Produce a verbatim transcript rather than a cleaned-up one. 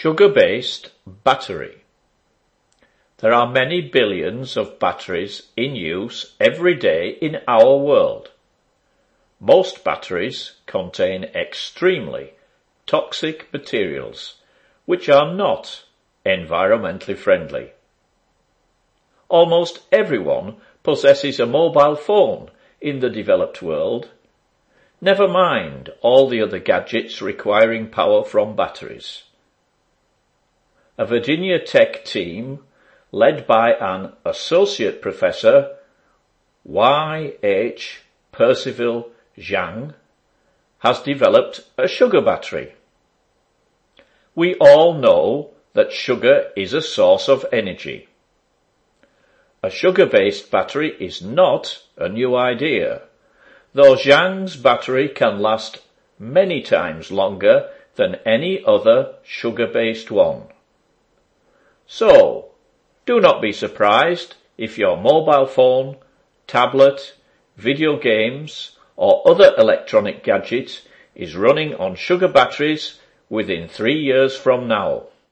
Sugar-based battery. There are many billions of batteries in use every day in our world. Most batteries contain extremely toxic materials which are not environmentally friendly. Almost everyone possesses a mobile phone in the developed world, never mind all the other gadgets requiring power from batteries. A Virginia Tech team, led by an associate professor, Y H Percival Zhang, has developed a sugar battery. We all know that sugar is a source of energy. A sugar-based battery is not a new idea, though Zhang's battery can last many times longer than any other sugar-based one. So, do not be surprised if your mobile phone, tablet, video games, or other electronic gadget is running on sugar batteries within three years from now.